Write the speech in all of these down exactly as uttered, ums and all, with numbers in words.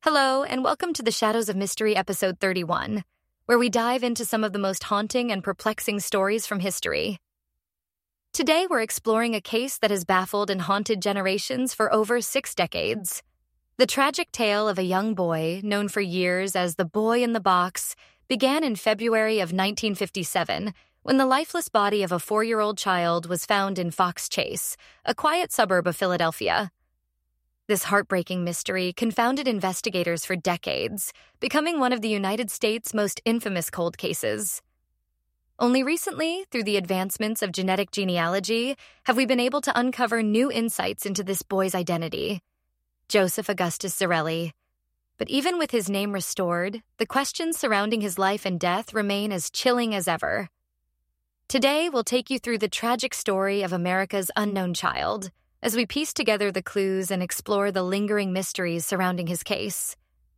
Hello, and welcome to the Shadows of Mystery episode thirty-one, where we dive into some of the most haunting and perplexing stories from history. Today, we're exploring a case that has baffled and haunted generations for over six decades. The tragic tale of a young boy, known for years as the Boy in the Box, began in February of nineteen fifty-seven, when the lifeless body of a four-year-old child was found in Fox Chase, a quiet suburb of Philadelphia. This heartbreaking mystery confounded investigators for decades, becoming one of the United States' most infamous cold cases. Only recently, through the advancements of genetic genealogy, have we been able to uncover new insights into this boy's identity: Joseph Augustus Zarelli. But even with his name restored, the questions surrounding his life and death remain as chilling as ever. Today, we'll take you through the tragic story of America's unknown child, as we piece together the clues and explore the lingering mysteries surrounding his case.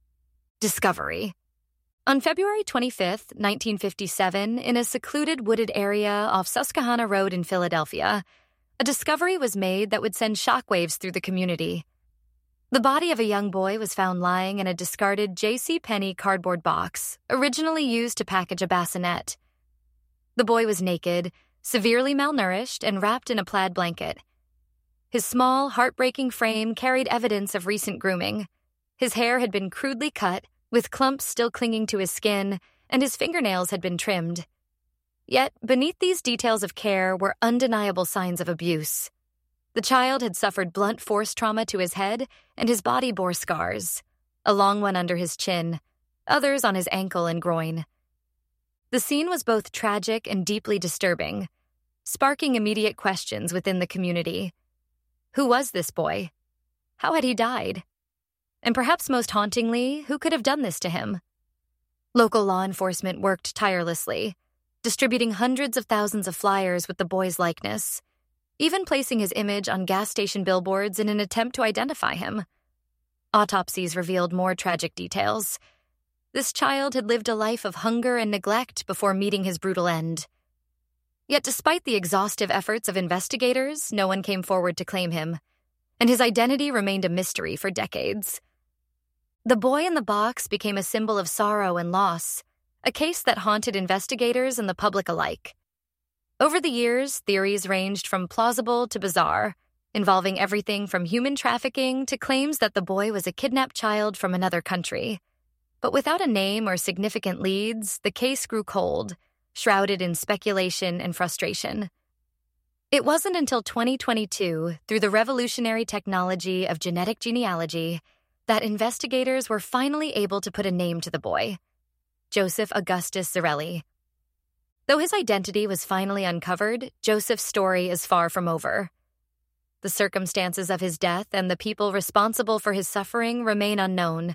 Discovery. On February twenty-fifth, nineteen fifty-seven, in a secluded wooded area off Susquehanna Road in Philadelphia, a discovery was made that would send shockwaves through the community. The body of a young boy was found lying in a discarded J C. Penney cardboard box, originally used to package a bassinet. The boy was naked, severely malnourished, and wrapped in a plaid blanket. His small, heartbreaking frame carried evidence of recent grooming. His hair had been crudely cut, with clumps still clinging to his skin, and his fingernails had been trimmed. Yet, beneath these details of care were undeniable signs of abuse. The child had suffered blunt force trauma to his head, and his body bore scars, a long one under his chin, others on his ankle and groin. The scene was both tragic and deeply disturbing, sparking immediate questions within the community. Who was this boy? How had he died? And perhaps most hauntingly, who could have done this to him? Local law enforcement worked tirelessly, distributing hundreds of thousands of flyers with the boy's likeness, even placing his image on gas station billboards in an attempt to identify him. Autopsies revealed more tragic details. This child had lived a life of hunger and neglect before meeting his brutal end. Yet despite the exhaustive efforts of investigators, no one came forward to claim him, and his identity remained a mystery for decades. The Boy in the Box became a symbol of sorrow and loss, a case that haunted investigators and the public alike. Over the years, theories ranged from plausible to bizarre, involving everything from human trafficking to claims that the boy was a kidnapped child from another country. But without a name or significant leads, the case grew cold, shrouded in speculation and frustration. It wasn't until twenty twenty-two, through the revolutionary technology of genetic genealogy, that investigators were finally able to put a name to the boy: Joseph Augustus Zarelli. Though his identity was finally uncovered, Joseph's story is far from over. The circumstances of his death and the people responsible for his suffering remain unknown.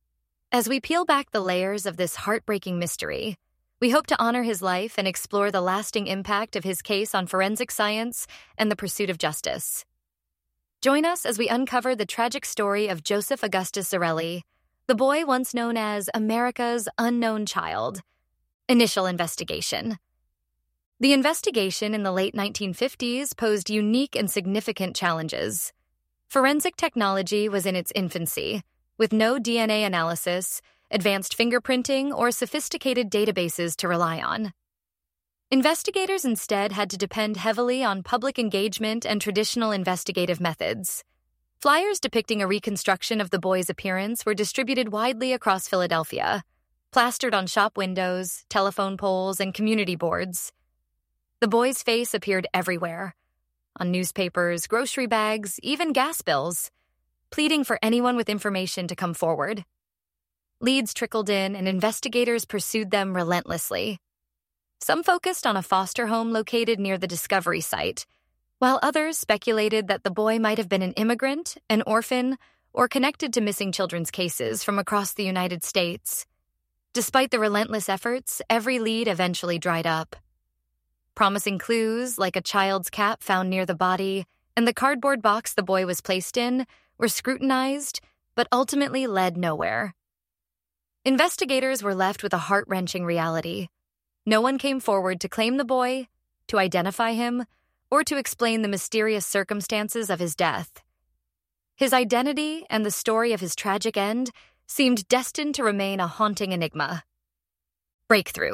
As we peel back the layers of this heartbreaking mystery, we hope to honor his life and explore the lasting impact of his case on forensic science and the pursuit of justice. Join us as we uncover the tragic story of Joseph Augustus Zarelli, the boy once known as America's unknown child. Initial investigation. The investigation in the late nineteen fifties posed unique and significant challenges. Forensic technology was in its infancy, with no D N A analysis, advanced fingerprinting, or sophisticated databases to rely on. Investigators instead had to depend heavily on public engagement and traditional investigative methods. Flyers depicting a reconstruction of the boy's appearance were distributed widely across Philadelphia, plastered on shop windows, telephone poles, and community boards. The boy's face appeared everywhere, on newspapers, grocery bags, even gas bills, pleading for anyone with information to come forward. Leads trickled in, and investigators pursued them relentlessly. Some focused on a foster home located near the discovery site, while others speculated that the boy might have been an immigrant, an orphan, or connected to missing children's cases from across the United States. Despite the relentless efforts, every lead eventually dried up. Promising clues, like a child's cap found near the body and the cardboard box the boy was placed in, were scrutinized, but ultimately led nowhere. Investigators were left with a heart-wrenching reality. No one came forward to claim the boy, to identify him, or to explain the mysterious circumstances of his death. His identity and the story of his tragic end seemed destined to remain a haunting enigma. Breakthrough.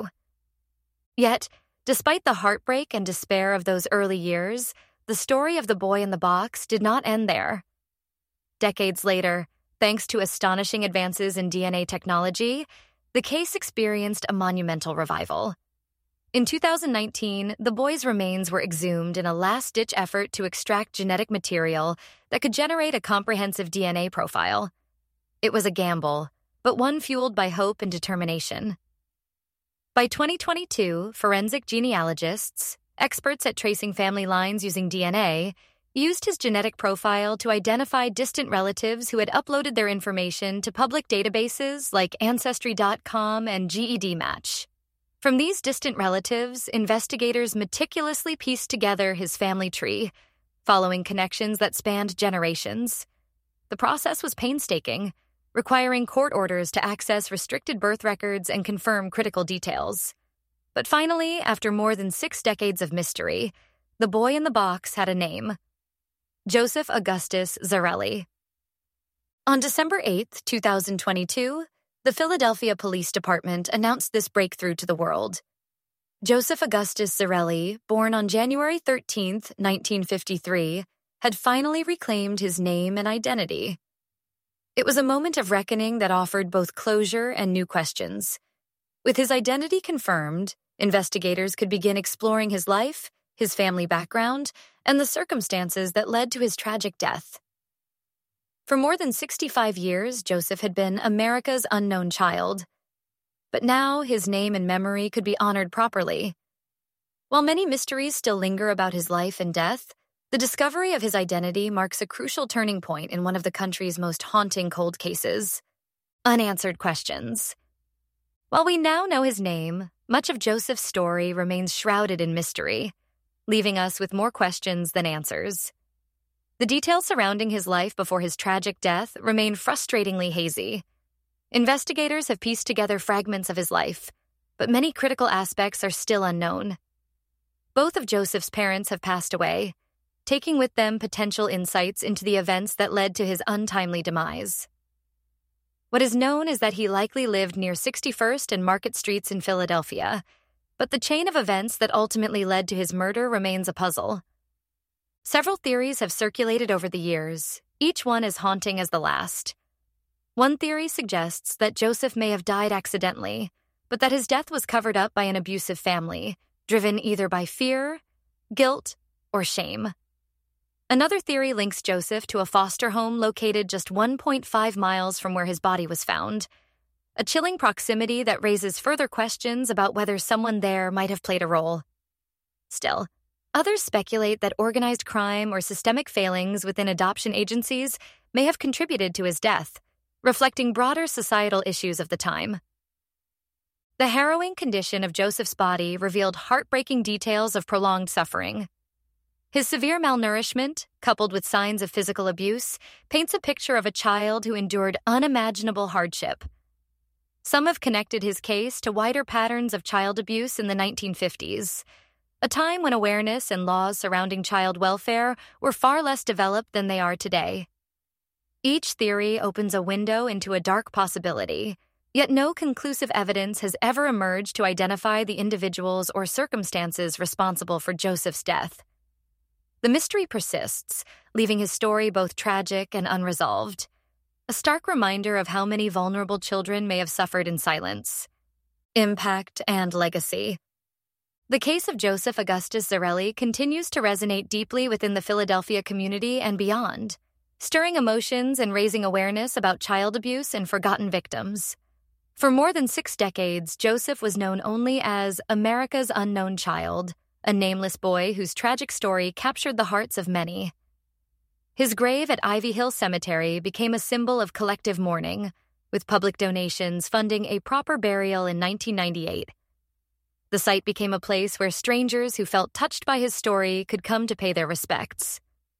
Yet, despite the heartbreak and despair of those early years, the story of the boy in the box did not end there. Decades later, thanks to astonishing advances in D N A technology, the case experienced a monumental revival. In two thousand nineteen, the boy's remains were exhumed in a last-ditch effort to extract genetic material that could generate a comprehensive D N A profile. It was a gamble, but one fueled by hope and determination. By twenty twenty-two, forensic genealogists, experts at tracing family lines using D N A, used his genetic profile to identify distant relatives who had uploaded their information to public databases like Ancestry dot com and G E D Match. From these distant relatives, investigators meticulously pieced together his family tree, following connections that spanned generations. The process was painstaking, requiring court orders to access restricted birth records and confirm critical details. But finally, after more than six decades of mystery, the boy in the box had a name: Joseph Augustus Zarelli. On December eighth, two thousand twenty-two, the Philadelphia Police Department announced this breakthrough to the world. Joseph Augustus Zarelli, born on January thirteenth, nineteen fifty-three, had finally reclaimed his name and identity. It was a moment of reckoning that offered both closure and new questions. With his identity confirmed, investigators could begin exploring his life, his family background, and the circumstances that led to his tragic death. For more than sixty-five years, Joseph had been America's unknown child. But now his name and memory could be honored properly. While many mysteries still linger about his life and death, the discovery of his identity marks a crucial turning point in one of the country's most haunting cold cases: unanswered questions. While we now know his name, much of Joseph's story remains shrouded in mystery, leaving us with more questions than answers. The details surrounding his life before his tragic death remain frustratingly hazy. Investigators have pieced together fragments of his life, but many critical aspects are still unknown. Both of Joseph's parents have passed away, taking with them potential insights into the events that led to his untimely demise. What is known is that he likely lived near sixty-first and Market Streets in Philadelphia, but the chain of events that ultimately led to his murder remains a puzzle. Several theories have circulated over the years, each one as haunting as the last. One theory suggests that Joseph may have died accidentally, but that his death was covered up by an abusive family, driven either by fear, guilt, or shame. Another theory links Joseph to a foster home located just one point five miles from where his body was found, a chilling proximity that raises further questions about whether someone there might have played a role. Still, others speculate that organized crime or systemic failings within adoption agencies may have contributed to his death, reflecting broader societal issues of the time. The harrowing condition of Joseph's body revealed heartbreaking details of prolonged suffering. His severe malnourishment, coupled with signs of physical abuse, paints a picture of a child who endured unimaginable hardship. Some have connected his case to wider patterns of child abuse in the nineteen fifties, a time when awareness and laws surrounding child welfare were far less developed than they are today. Each theory opens a window into a dark possibility, yet no conclusive evidence has ever emerged to identify the individuals or circumstances responsible for Joseph's death. The mystery persists, leaving his story both tragic and unresolved, a stark reminder of how many vulnerable children may have suffered in silence. Impact and legacy. The case of Joseph Augustus Zarelli continues to resonate deeply within the Philadelphia community and beyond, stirring emotions and raising awareness about child abuse and forgotten victims. For more than six decades, Joseph was known only as America's unknown child, a nameless boy whose tragic story captured the hearts of many. His grave at Ivy Hill Cemetery became a symbol of collective mourning, with public donations funding a proper burial in nineteen ninety-eight. The site became a place where strangers who felt touched by his story could come to pay their respects.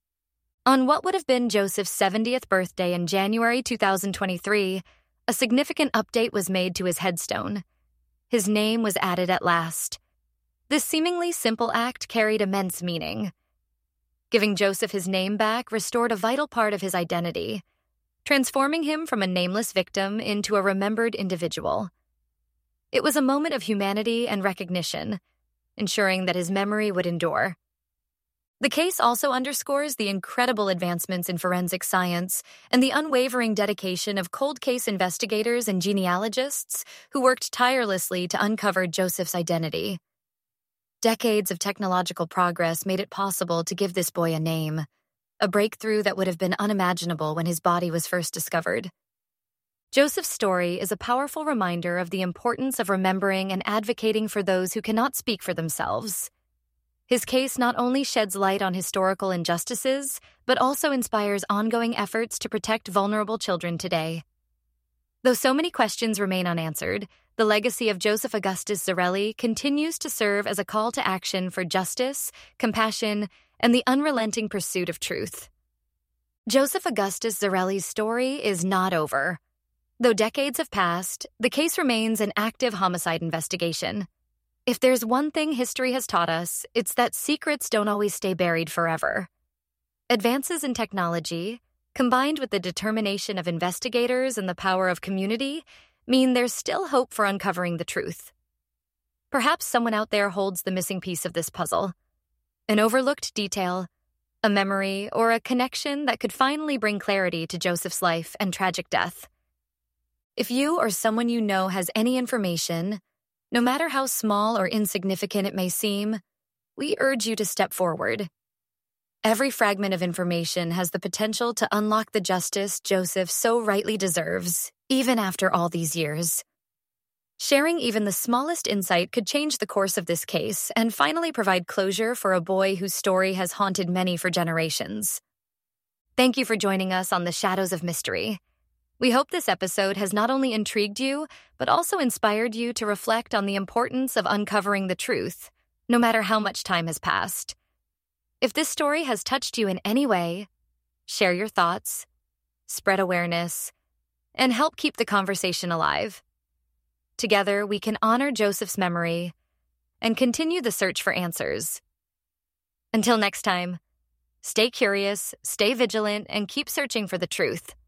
On what would have been Joseph's seventieth birthday in January two thousand twenty-three, a significant update was made to his headstone. His name was added at last. This seemingly simple act carried immense meaning. Giving Joseph his name back restored a vital part of his identity. transforming him from a nameless victim into a remembered individual. It was a moment of humanity and recognition, ensuring that his memory would endure. The case also underscores the incredible advancements in forensic science and the unwavering dedication of cold case investigators and genealogists who worked tirelessly to uncover Joseph's identity. Decades of technological progress made it possible to give this boy a name, a breakthrough that would have been unimaginable when his body was first discovered. Joseph's story is a powerful reminder of the importance of remembering and advocating for those who cannot speak for themselves. His case not only sheds light on historical injustices, but also inspires ongoing efforts to protect vulnerable children today. Though so many questions remain unanswered, the legacy of Joseph Augustus Zarelli continues to serve as a call to action for justice, compassion, and the unrelenting pursuit of truth. Joseph Augustus Zarelli's story is not over. Though decades have passed, the case remains an active homicide investigation. If there's one thing history has taught us, it's that secrets don't always stay buried forever. Advances in technology, combined with the determination of investigators and the power of community, mean there's still hope for uncovering the truth. Perhaps someone out there holds the missing piece of this puzzle, an overlooked detail, a memory, or a connection that could finally bring clarity to Joseph's life and tragic death. If you or someone you know has any information, no matter how small or insignificant it may seem, we urge you to step forward. Every fragment of information has the potential to unlock the justice Joseph so rightly deserves, even after all these years. Sharing even the smallest insight could change the course of this case and finally provide closure for a boy whose story has haunted many for generations. Thank you for joining us on the Shadows of Mystery. We hope this episode has not only intrigued you, but also inspired you to reflect on the importance of uncovering the truth, no matter how much time has passed. If this story has touched you in any way, share your thoughts, spread awareness, and help keep the conversation alive. Together, we can honor Joseph's memory and continue the search for answers. Until next time, stay curious, stay vigilant, and keep searching for the truth.